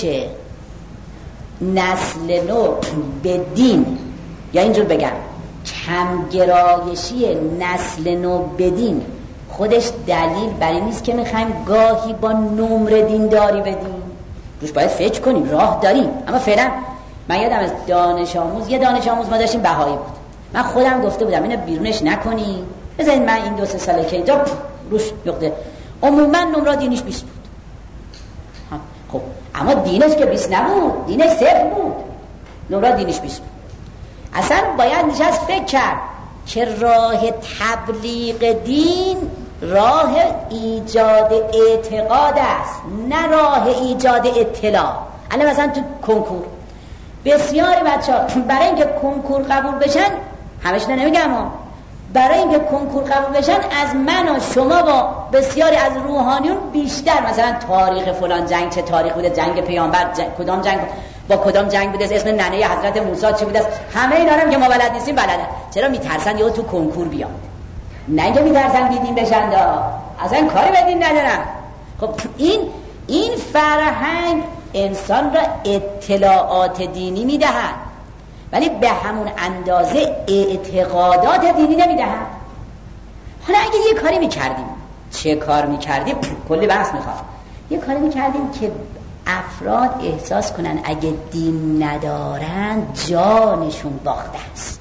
نسل نو به دین، یا اینجور بگم کم گرایشی نسل نو به دین خودش دلیل بر این نیست که میخوایم گاهی با نمره دینداری بدیم؟ روش باید فکر کنیم، راه داریم. اما فعلا من یادم از یه دانش آموز ما داشتیم بهایی بود. من خودم گفته بودم اینو بیرونش نکنی، بذارید من این 2-3 ساله که اینجا روش نقطه. عموما نمره دینیش 20 بود. خب اما دینش که 20 نبود، دینش 0 بود، نمره دینیش 20 بود. اصلا باید نشست فکر کرد که راه تبلیغ دین راه ایجاد اعتقاد است، نه راه ایجاد اطلاع. الان مثلا تو کنکور بسیاری بچه‌ها برای اینکه کنکور قبول بشن، همش نمیگم ها، برای اینکه کنکور قبول بشن از من و شما با بسیاری از روحانیون بیشتر مثلا تاریخ فلان جنگ چه تاریخ بوده، جنگ پیامبر کدام جنگ با کدام جنگ بوده، اسم ننه حضرت موسی چی بوده، همه اینا هم که ما بلد نیستیم بلدن. چرا میترسن یا تو کنکور بیان؟ نه اینکه میترسن بیدین بشن، اصلا کاری به دین ندارن. خب این فرهنگ انسان را اطلاعات دینی میدهد، ولی به همون اندازه اعتقادات دینی نمیدهد. حالا اگه یه کاری میکردیم، چه کار میکردیم؟ کلی بحث میخواد. یه کاری میکردیم که افراد احساس کنن اگه دین ندارن جانشون باخته است.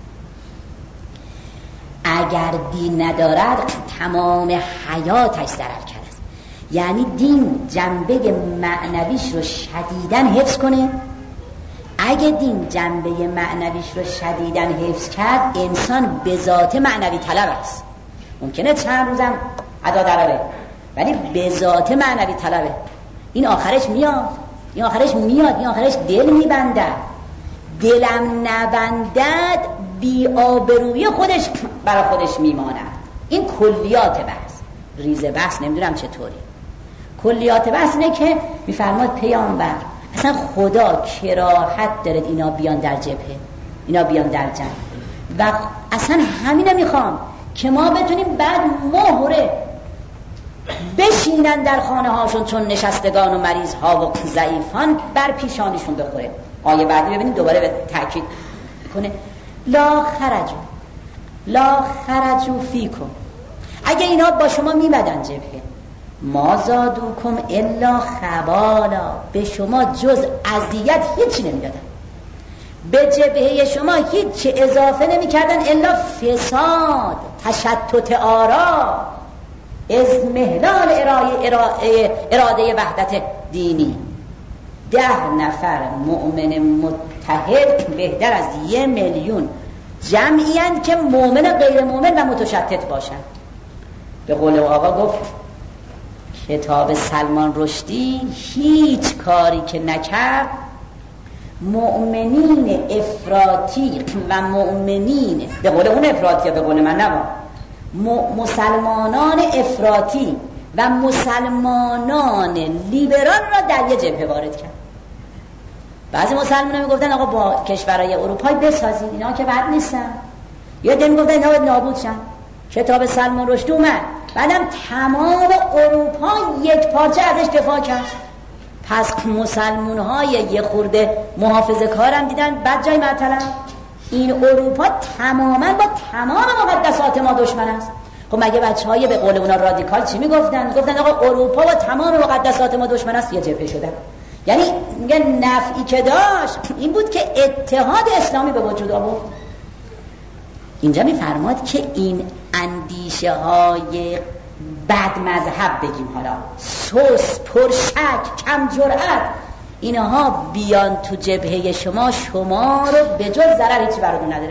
اگر دین ندارد تمام حیاتش ضرر کرده است. یعنی دین جنبه معنویش رو شدیداً حفظ کنه. اگه دین جنبه معنویش رو شدیداً حفظ کرد، انسان به ذات معنوی طلب است. ممکنه چند روزم ادا دراره، ولی به ذات معنوی طلبه. این آخرش میاد، این آخرش دل میبندد. دلم نبندد بی آبروی خودش برای خودش میماند. این کلیات بحث. ریزه بحث نمیدونم چطوری. کلیات بحث اینه که میفرماد پیامبر اصلا خدا کراهت داره اینا بیان در جبهه، اینا بیان در جنگ، و اصلا همینه میخوام که ما بتونیم بعد مهره بشینن در خانه هاشون چون نشستگان و مریض ها و ضعیفان بر پیشانیشون بخوره. آیه بعدی ببینید دوباره به تأکید کنه لا خرجو فیکم. اگه اینا با شما میمدن جبهه، ما زادوکم الا خبالا، به شما جز اذیت هیچی نمیدادن، به جبهه شما هیچ اضافه نمیکردن الا فساد، تشتت آرا، اضمحلال اراده وحدت دینی. 10 نفر مؤمن متحد بهتر از 1 میلیون جمعی اند که مؤمن غیر مؤمن و متشتت باشن. به قول آقا گفت کتاب سلمان رشدی هیچ کاری که نکرد مؤمنین افراطی و مؤمنین، به قول اون افراطی، به قول من نبا، مسلمانان افراطی و مسلمانان لیبرال را در یه جبهه وارد کرد. بعضی مسلمانان میگفتن آقا با کشورهای اروپایی بسازید، اینا که بد نیستن. یا دن میگفتن اینا باید نابود شن. کتاب سلمان رشدی اومد، بعدم تمام اروپا یک پارچه ازش دفاع کرد. پس مسلمان‌های یه خورده محافظه کارم دیدن بعد جای معطلن. این اروپا تماما با تمام مقدسات ما دشمن است. خب مگه بچه‌های به قول اونا رادیکال چی میگفتن؟ گفتن آقا اروپا با تمام مقدسات ما دشمن است، یه جبهه شدن. یعنی میگه نفعی که داشت این بود که اتحاد اسلامی به وجود آورد. اینجا میفرماد که این اندیشه های بد مذهب بگیم، حالا سوس، پرشک، کم جرأت، اینها بیان تو جبهه شما رو به جز ضرر هیچی براتون نداره.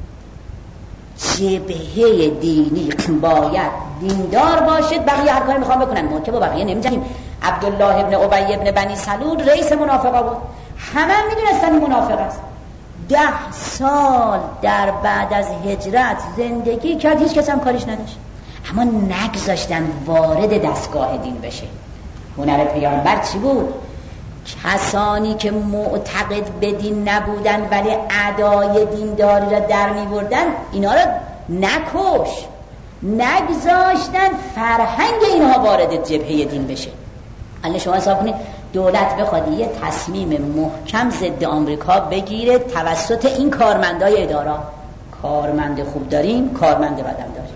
جبهه دینی باید دیندار باشید، بقیه هر کاری میخوام بکنن، ما که با بقیه نمیجنگیم. عبدالله ابن ابی ابن بنی سلول رئیس منافقا بود، همه میدونستن این منافق است. 10 سال در بعد از هجرت زندگی کرد، هیچ کس هم کاریش نداشت، اما نگذاشتن وارد دستگاه دین بشه. هنر پیامبر چی بود؟ کسانی که معتقد به دین نبودن ولی ادای دینداری را در می‌بردن، اینا را نکش، نگذاشتن فرهنگ اینها وارد جبهه دین بشه. الان شما حساب کنید دولت بخواد یه تصمیم محکم ضد آمریکا بگیره توسط این کارمندای اداره، کارمند خوب داریم، کارمند بدم داریم.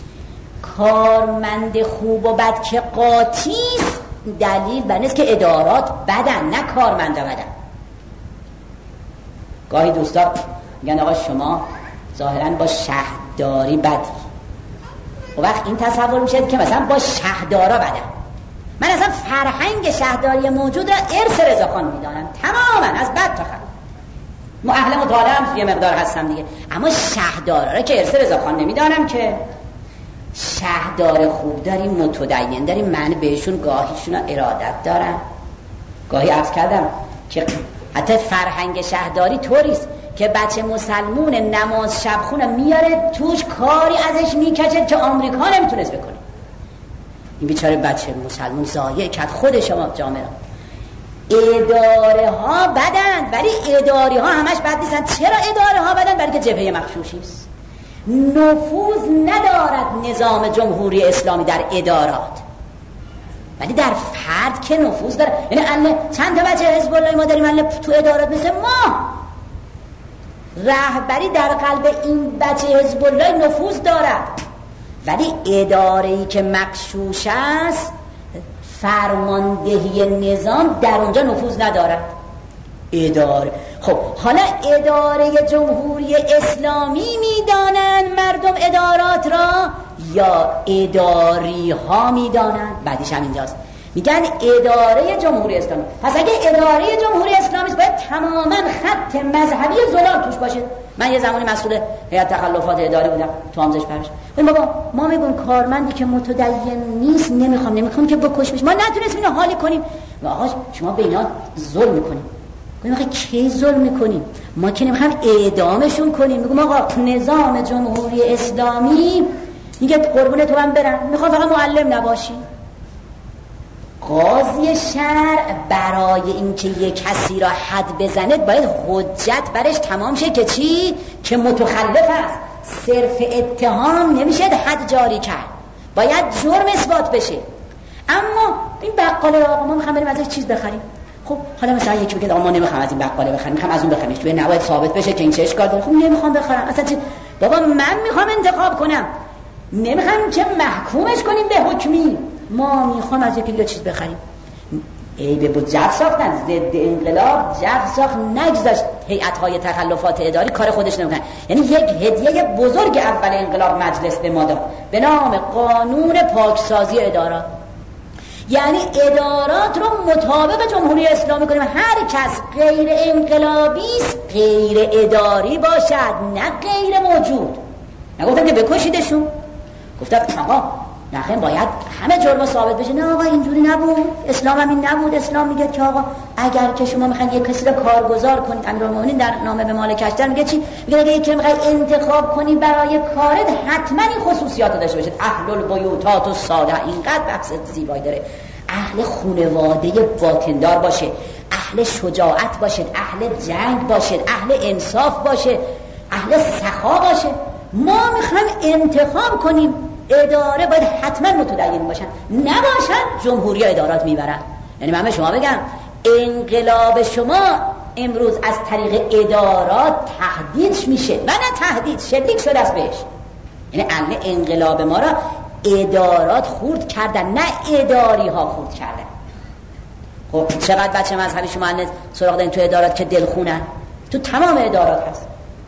کارمند خوب و بد که قاطی است، دلیل بر نیست که ادارات بدن، نه کارمند بدن. گاهی دوستا میگن آقا شما ظاهرا با شهرداری بدی، و وقت این تصور میشه که مثلا با شهردارا بدن. من اصلا فرهنگ شهرداری موجود را ارث رضاخان میدانم تماما از بد تا خوب. ما اهل مطالعه هم یه مقدار هستم دیگه، اما شهردارا را که ارث رضاخان نمیدانم. که شهردار خوب داریم، متدین داریم، من بهشون گاهیشون ارادت دارم. گاهی عرض کردم که حتی فرهنگ شهرداری طوریست که بچه مسلمون نماز شبخونه میاره توش کاری ازش میکشه که آمریکا نمیتونست بکنه. این بیچاره بچه مسلمون ضایع کرد خود شما جامعه را. اداره ها بدن، ولی اداره ها همش بد نیستن. چرا اداره ها بدن؟ برای که جبهه مغشوشی است. نفوذ ندارد نظام جمهوری اسلامی در ادارات، ولی در فرد که نفوذ داره. یعنی الان چند تا بچه حزب الله ما داریم الان تو ادارات مثل ما، رهبری در قلب این بچه حزب الله نفوذ دارد، ولی اداره‌ای که مغشوش است، فرماندهی نظام در اونجا نفوذ ندارد. اداره، خب حالا اداره جمهوری اسلامی میدانند مردم ادارات را یا اداری ها میدانند؟ بعدیش هم اینجاست، میگن اداره جمهوری اسلامی. پس اگه اداره جمهوری اسلامی است باید تماما خط مذهبی زلال توش باشه. من یه زمانی مسئول هیئت تخلفات اداری بودم تو آموزش پرورش. بابا ما میگیم کارمندی که متدین نیست نمیخوام که بکشمش، ما نتونستیم اینو حالی کنیم. و آقا شما به اینا ظلم میکنیم. میگم آقا کی ظلم میکنیم؟ ما که نمیخوام اعدامشون کنیم. میگم آقا نظام جمهوری اسلامی میگه قربون تو من برم، میخوام فقط معلم نباشی. قاضی شرع برای اینکه یک کسی را حد بزنه باید حجت برش تمام شه که چی؟ که متخلف است. صرف اتهام نمیشه حد جاری کرد، باید جرم اثبات بشه. اما این بقاله آقا ما میخوام بریم ازش چیز بخریم. خب حالا مثلا یکی بگه آقا ما نمیخوام از این بقاله بخریم، میخوام از اون بخریمش، تو نباید ثابت بشه که این چه اشکال داره. خب نمیخوام بخرم اصلا چی؟ بابا من میخوام انتخاب کنم، نمیخوام که محکومش کنیم به حکمی. ما میخوام از یکی چیز بخریم. عیب بود جو ساختن، ضد انقلاب جو ساخت، نگذاشت هیئت‌های تخلفات اداری کار خودش نمیکنن. یعنی یک هدیه بزرگ اول انقلاب مجلس به ما داد به نام قانون پاکسازی ادارات. یعنی ادارات رو مطابق جمهوری اسلامی کنیم. هر کس غیر انقلابی است غیر اداری باشد، نه غیر موجود. نگفتم که بکشیدشون، گفتم آقا نخیر باید همه جرم ثابت بشه. نه آقا اینجوری نبود، اسلام هم این نبود. اسلام میگه که آقا اگر که شما میخواین یک کسی رو کارگزار کنید، امیرالمومنین در نامه به مالک اشتر میگه چی؟ میگه اگه یکی میخواید انتخاب کنید برای کارت حتما این خصوصیات داشته باشید. اهل البیوتات الصالحه، اینقدر بحث زیبایی داره. اهل خانواده باطندار باشه، اهل شجاعت باشه، اهل جنگ باشه، اهل انصاف باشه، اهل سخا باشه. ما میخوایم انتخاب کنیم اداره باید حتما متدین باشن، نباشن جمهوری ادارات میبرن. یعنی من به شما بگم انقلاب شما امروز از طریق ادارات تهدید میشه، نه تهدید شلیک شده است بهش. یعنی اهل انقلاب ما را ادارات خورد کردن، نه اداری ها خورد کردن. خب چقدر بچه مذهبی شما سراغ دارین تو ادارات که دلخونن؟ تو تمام ادارات هست.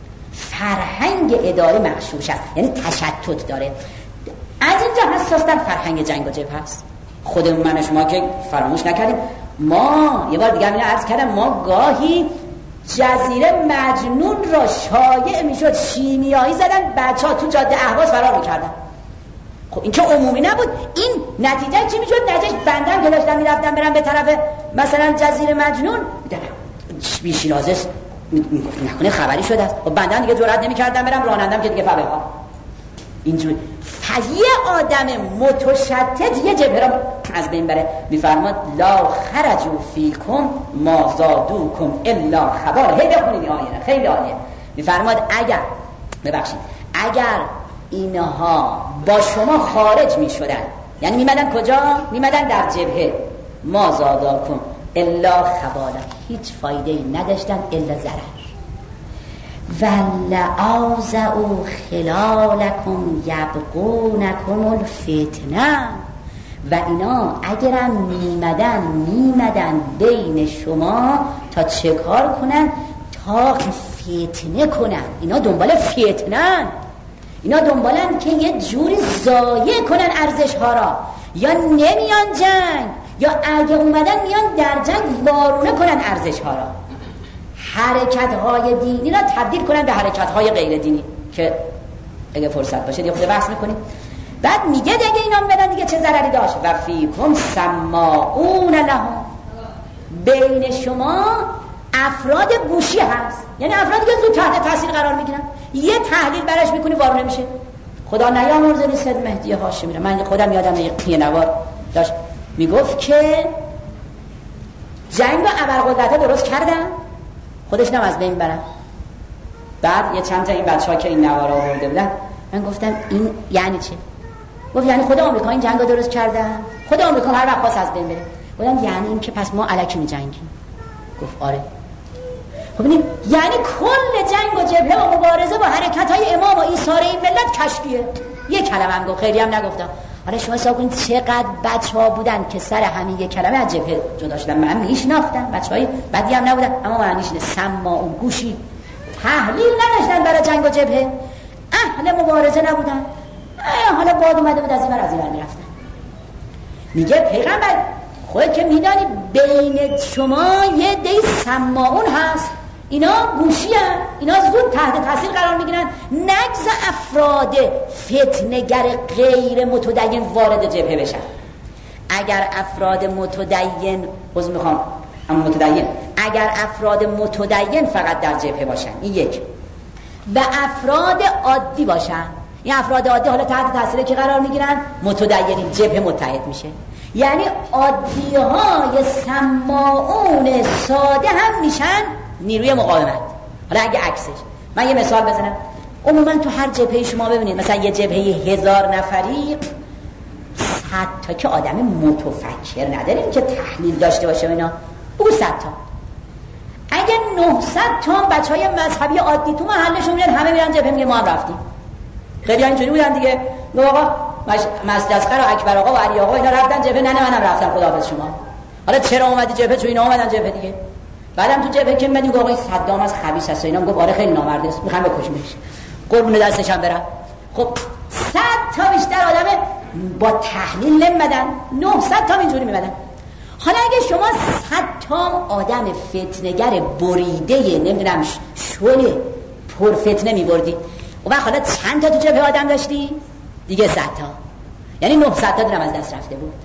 فرهنگ اداره مغشوش است، یعنی تشتت داره. از اینجا حساستن فرهنگ جنگ و جبهه است. خودمون من شما که فراموش نکردیم، ما یه بار دیگه اینو عرض کردم، ما گاهی جزیره مجنون را شایع میشد شیمیایی زدن، بچه‌ها تو جاده اهواز فرار میکردن. خب این که عمومی نبود. این نتیجه چی میشد؟ نتیجه بندم که داشتم میرفتم برم به طرف مثلا جزیره مجنون بیشینازه نکنه خبری شده است. خب بندم دیگه جرئت نمیکردم برم، رانندم که دیگه فبها اینجوری. یه آدم متشتت یه جبهه را از بین بره. میفرماد لا خرجوا فیکم ما زادوکم الا خبال. هی بخونید این آیه خیلی عالیه. میفرماد اگر اینها با شما خارج میشدن، یعنی میمدن کجا؟ میمدن در جبهه، ما زاداکم الا خبالا، هیچ فایده ای نداشتن الا ضرر. ولعازعوا خلالکم یبغونکم الفتنه. و اینا اگرم میمدن بین شما تا چه کار کنن؟ تا فتنه کنن. اینا دنبال فتنن، اینا دنبالن که یه جوری ضایع کنن ارزش ها را، یا نمیان جنگ، یا اگه اومدن میان در جنگ وارونه کنن ارزش ها را. حرکت های دینی را تبدیل کنن به حرکت های غیر دینی که اگه فرصت باشه دیگه خود بحث میکنیم. بعد میگه دیگه اینا بدن دیگه چه ضرری داشت. و فیکم سماعون لهم، بین شما افراد گوشی هست، یعنی افرادی که زود تحت تاثیر قرار میگیرن. یه تحلیل براش میکنی وارونه میشه. خدا نیامرزه سید مهدی هاشمی را. من خودم یادم یه نوار داشت میگفت که جنگ و ابرقدرت‌ها درست کردن، خودش نم از بین برن. بعد یه چند تا این بچه‌ها که این نوار آورده بودن، من گفتم این یعنی چه؟ گفت یعنی خدا آمریکا این جنگو درست کردن، خدا آمریکا هر وقت خواست از بین بره. گفتم یعنی این که پس ما الکی می‌جنگیم؟ گفت آره. خب ببینید یعنی کل جنگ و جبهه و مبارزه با حرکت‌های امام و ایثار این ملت کشفیه. یه کلمه هم گفت، خیلی هم نگفتم. حالا شما حساب کنید چقدر بچه‌ها بودن که سر همین یک کلمه از جبهه جدا شدن. من میشناختم، بچه‌های بدی هم نبودن، اما معنیش اینه سماعون گوشی، تحلیل نداشتن برای جنگ و جبهه، اهل مبارزه نبودن. حالا باد اومده بود از این ور از این ور میرفتن. میگه پیغمبر خودت که میدانی بین شما یه دی سماعون هست، اینا گوشی هستند، اینا زود تحت تاثیر قرار میگیرن. نگذار افراد فتنه‌گر غیر متدین وارد جبهه بشن. اگر افراد متدین اگر افراد متدین فقط در جبهه باشن، این یک، و افراد عادی باشن، این افراد عادی حالا تحت تاثیر که قرار میگیرن؟ متدینین، جبهه متحد میشه. یعنی عادی های سماعون ساده هم میشن نیروی مقاومت. حالا اگه عکسش، من یه مثال بزنم. عموما تو هر جبهه شما ببینید، مثلا یه جبهه 1000 نفری 100 تا که آدم متفکر نداریم که تحلیل داشته باشه اینا، بگو 100 تا. اگه 900 تا بچهای مذهبی عادی تو محلشون میرن، همه میرن جبهه، میگه ما هم رفتیم. خیلی اینجوری بودن دیگه. آقا مسجد اصغر و اکبر آقا و علی آقا اینا رفتن جبهه، نه منم رفتم، خداحافظ شما. حالا چرا اومدی جبهه؟ چون اینا اومدن جبهه دیگه. بعدم تو جبهه که میگن آقا صدام از خبیث است، اینا میگه آره خیلی نامرد است، میخوام بکشیمش، قربون دستش هم برم. خب 100 تا بیشتر آدم با تحلیل نمیدن، 900 تا اینجوری میمدن. حالا اگه شما 100 تا آدم فتنه‌گر بریده نمیدونم شل پر فتنه میبردی، و حالا چند تا تو جبهه آدم داشتی؟ دیگه 100 تا، یعنی 900 تا درم از دست رفته بود.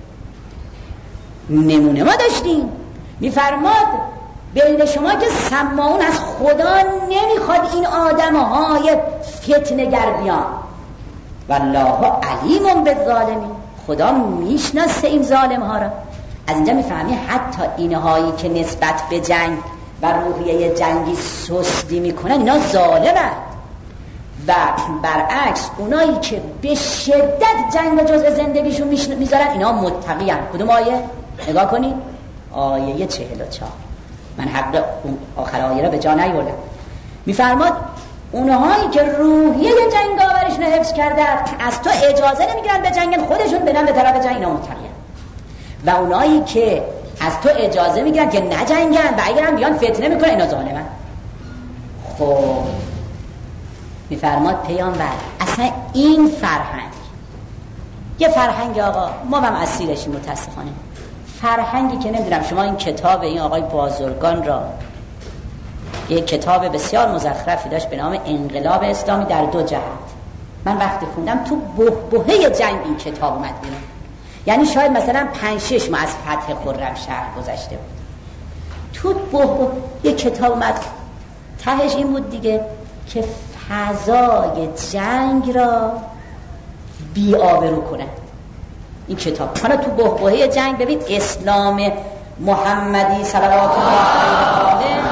نمونه ما داشتیم. میفرماد بین شما که سماعون از خدا نمیخواد این آدم‌های فتنه‌گر بیان، والله علیم بالظالمین، خدا میشناسه این ظالم ها را. از اینجا میفهمی حتی اینهایی که نسبت به جنگ و روحیه جنگی سستی میکنن، اینا ظالمند. و برعکس اونایی که به شدت جنگ جزء زندگیشون میذارن، اینا متقیان. کدوم آیه؟ نگاه کنید، آیه 44. من حق آخر آیه را به جا نیاوردم. میفرماد اونهایی که روحیه جنگاورشون حفظ کردن، از تو اجازه نمیگیرن به جنگن، خودشون برن به طرف جنگ، اینا متقیان. و اونایی که از تو اجازه میگیرن که نجنگن و اگرم بیان فتنه میکنن، اینا ظالمن. خب میفرماد پیامبر اصلا این فرهنگ، یه فرهنگ آقا ما هم اسیرشیم متاسفانه، فرهنگی که نمیدونم شما این کتاب این آقای بازرگان را، یک کتاب بسیار مزخرفی داشت به نام انقلاب اسلامی در دو جهت. من وقتی خوندم تو بحبوحه جنگ این کتاب اومد بیرون. یعنی شاید مثلا 5-6 ماه از فتح خرمشهر گذشته بود، تو بحبوحه یک کتاب اومد، تهش این بود دیگه که فضای جنگ را بی‌آبرو کنند. این کتاب حالا تو بحبوحه جنگ ببین اسلام محمدی صلوات الله علیه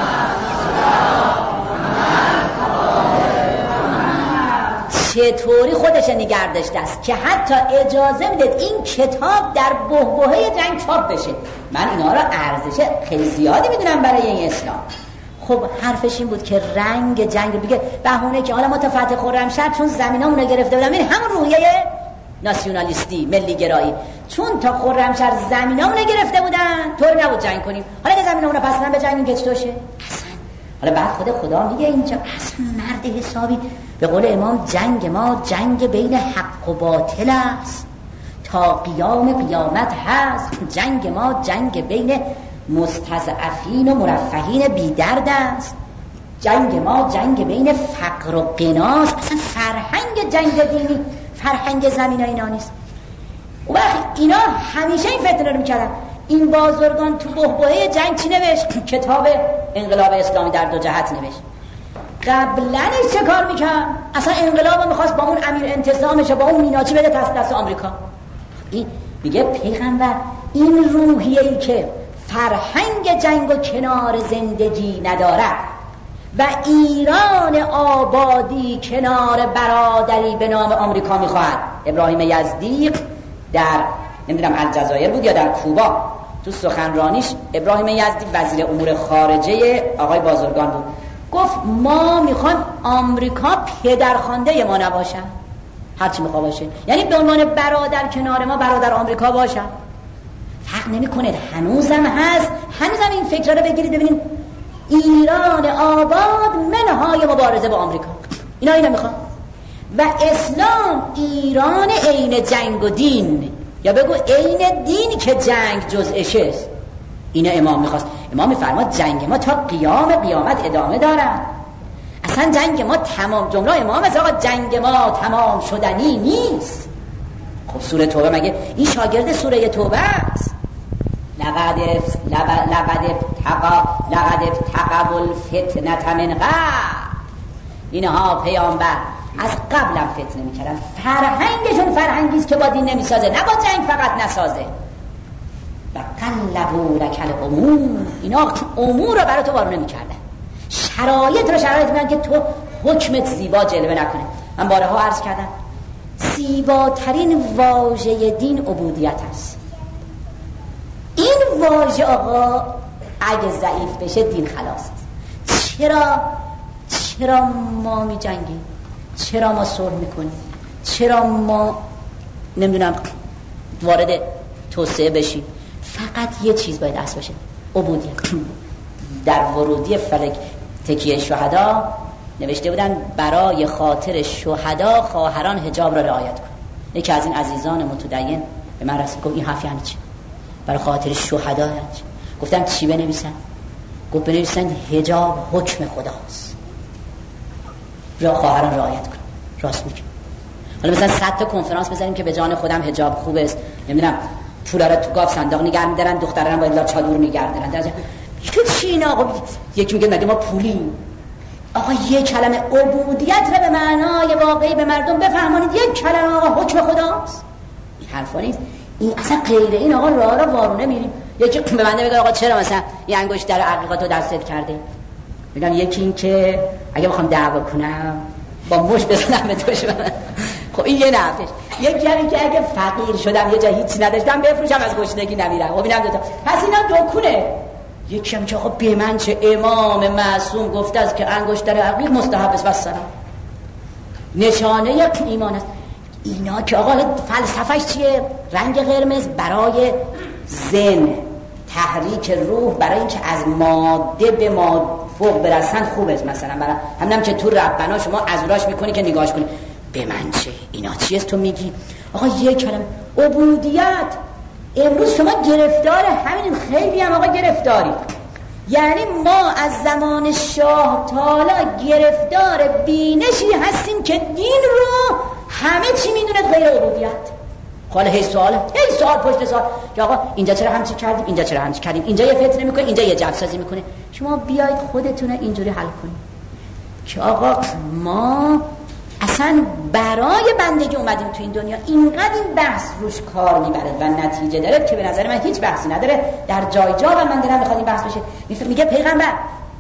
چطوری خودش نگه داشته است که حتی اجازه میدید این کتاب در بحبوحه جنگ چاپ بشه. من اینا را ارزش خیلی زیادی میدونم برای این اسلام. خب حرفش این بود که رنگ جنگ رو بگه بهونه که حالا ما تا فتح خرمشهر چون زمینامون رو گرفته بودن، این همون روحیه ناسیونالیستی ملی گرایی، چون تا خرمشهر زمینامون رو گرفته بودن طور نبود جنگ کنیم، حالا که زمینامون رو پس به جنگیم که چطور شه اصلا. حالا بعد خدا میگه اینجا اصلا مرد حسابی، به قول امام جنگ ما جنگ بین حق و باطل است تا قیام قیامت هست. جنگ ما جنگ بین مستضعفین و مرفهین بی درد است. جنگ ما جنگ بین فقر و غناست. اصلا فرهنگ جنگ دینی فرهنگ زمین اینا نیست. و وقت اینا همیشه این فتنه رو میکردن. این بازرگان تو بحبوحه جنگ چی نوشت؟ کتاب انقلاب اسلامی در دو جهت نوشت. قبلنش چه کار میکرد؟ اصلا انقلاب میخواست با اون امیر انتظامش با اون میناچی بده دست آمریکا. این میگه پیغمبر این روحیه‌ای که فرهنگ جنگ و کنار زندگی ندارد و ایران آبادی کنار برادری به نام آمریکا میخواهد. ابراهیم یزدی در نمیدونم الجزایر بود یا در کوبا، تو سخنرانیش ابراهیم یزدی وزیر امور خارجه آقای بازرگان بود، گفت ما میخوایم آمریکا پدرخوانده ما نباشه، هرچی میخوا باشه، یعنی به عنوان برادر کنار ما برادر آمریکا باشه. فرق نمیکنه، هنوزم هست، هنوزم این فکر رو بگیرید ببینید ایران آباد منهای مبارزه با آمریکا، اینا میخوان. و اسلام ایران عین جنگ و دین، یا بگو عین دینی که جنگ جزءش است. اینو امام میخواست. امام میفرماد جنگ ما تا قیام قیامت ادامه دارد. اصلا جنگ ما تمام، جمله امام است آقا جنگ ما تمام شدنی نیست. خب سوره توبه مگه این شاگرد سوره توبه است؟ لقد ابتغوا الفتنة من قبل. اینها پیامبر از قبلم فتنه میکردن. فرهنگشون فرهنگی است که با دین نمیسازه، نه با جنگ فقط نسازه. و قلبوا لک الامور، اینا امور رو برای تو وارونه میکردن، شرایط رو شرایط میدن که تو حکمت زیبا جلوه نکنه. من بارها عرض کردم زیباترین واژه دین عبودیت است. این واژه آقا اگه ضعیف بشه دین خلاص است. چرا ما می جنگیم؟ چرا ما صلح میکنیم؟ چرا ما نمیدونم وارد توسعه بشیم؟ فقط یه چیز باید اصل باشه، عبودیت. در ورودی فلک تکیه شهدا نوشته بودن برای خاطر شهدا خواهران حجاب را رعایت کن. یکی از این عزیزان متدین به من رسید گفت این حرف یعنی چی؟ برای خاطر شهدا یعنی چی؟ گفتم چی بنویسن؟ گفت بنویسن حجاب حکم خداست، یا خواهران رعایت کن. راست میگه. حالا مثلا 100 تا کنفرانس بزنیم که به جان خودم حجاب خوب است، نمیدونم پولا رو تو گاف صندوق نگه می‌دارن، دختران باید لا چادر می‌گردن. تو چی اینا آقا؟ یکی میگه مگه ما پولیم؟ آقا یک کلمه عبودیت رو به معنای واقعی به مردم بفهمونید. یک کلمه آقا حکم خداست. این حرفا نیست. این اصلا غیر این آقا راه وارونه میریم. یکی به بنده میگه آقا چرا مثلا این انگشت در عقیقاتو دستت کرده؟ میگم یکی این که اگه بخوام دعوا کنم با مش بزنم به دشمن. خب این یه نفش. یکی همین که اگه فقیر شدم یه جا هیچ نداشتم بفروشم از گشنگی نمیرم. خب اینم دوتا. پس اینا دکونه. یکی هم که خب به من چه امام معصوم گفته است که انگشت در عقیق مستحب است و سلام نشانه یک ایمان است. اینا که آقا فلسفهش چیه؟ رنگ قرمز برای زن، تحریک روح، برای اینکه از ماده به فوق برسن خوب است. مثلا برای همینم که تو ربنا شما ازوراش میکنی که نگاهش کنی به من چه اینا چی است تو میگی؟ آقا یک کلمه عبودیت. امروز شما گرفتار همین، خیلی هم آقا گرفتاری. یعنی ما از زمان شاه تا حالا گرفتار بینشی هستیم که دین رو همه چی میدونه غیر عبودیت. حالا هی سوال پشت سوال که آقا اینجا چرا همچی کردیم، اینجا چرا همچی کردیم، اینجا یه فتنه میکنه، اینجا یه جبسازی میکنه. شما بیاید خودتون اینجوری حل کنید که آقا ما اصلا برای بندگی اومدیم تو این دنیا. اینقدر این بحث روش کار میبره و نتیجه داره که به نظر من هیچ بحثی نداره. در جای جا و من دلم میخواد این بحث بشه. میگه پیغمبر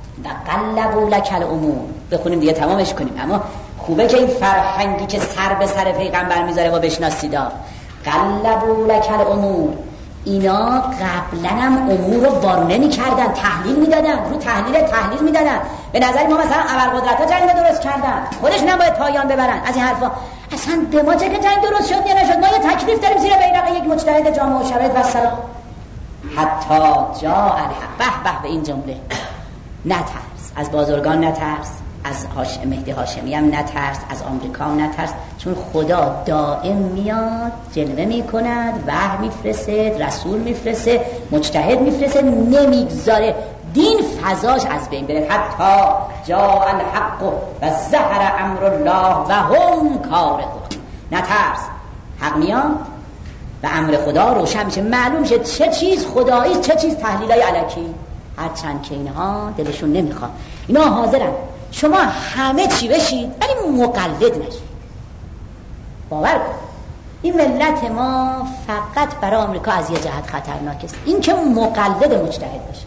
قلبوا لک الامور، بخونیم دیگه تمامش کنیم. اما خوبه که این فرهنگی که سر به سر پیغمبر میذاره و بشناسیدا. قلبوا لک الامور، اینا قبلا هم امور رو وارونه میکردن، تحلیل میدادن، رو تحلیل میدادن. به نظر ما مثلا ابرقدرت‌ها جنگ درست کردن، خودشون هم باید پایان ببرن. از این حرفا اصلا به ما چه که جنگ درست شد یا نشد، ما یه تکلیف داریم زیر بیرق یک مجتهد جامع و شرایط و سلام. حتی جاء الحق. به این جمله نترس، از بازرگان نترس، از مهدی هاشمی هم نترس، از آمریکا هم نترس، چون خدا دائم میاد جلوه میکند، وحی میفرسته، رسول میفرسته، مجتهد میفرسته، نمیگذاره دین فضاش از بین بره. حتی جاء الحق و ظهر امر الله و هم کارهون. نترس، حق میاد و امر خدا روشن میشه، معلوم میشه چه چیز خدایی، چه چیز تحلیلای الکی. هرچند که اینها دلشون نمیخواد، اینا حاضرن شما همه چی بشید ولی مقلد نشید. باور کن این ملت ما فقط برای آمریکا از یه جهت خطرناک است، این که مقلد مجتهد باشه.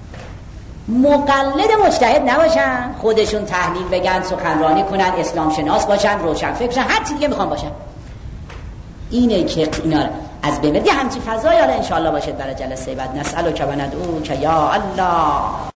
مقلد مجتهد نباشن، خودشون تحلیل بگن، سخنرانی کنن، اسلام شناس باشن، روشن فکر باشن، هر چیزی که میخوان باشن. اینه که اینا از بین همچین فضایی حالا انشاءالله باشد برای جلسه بعد. نسألک و ندعوک یا الله.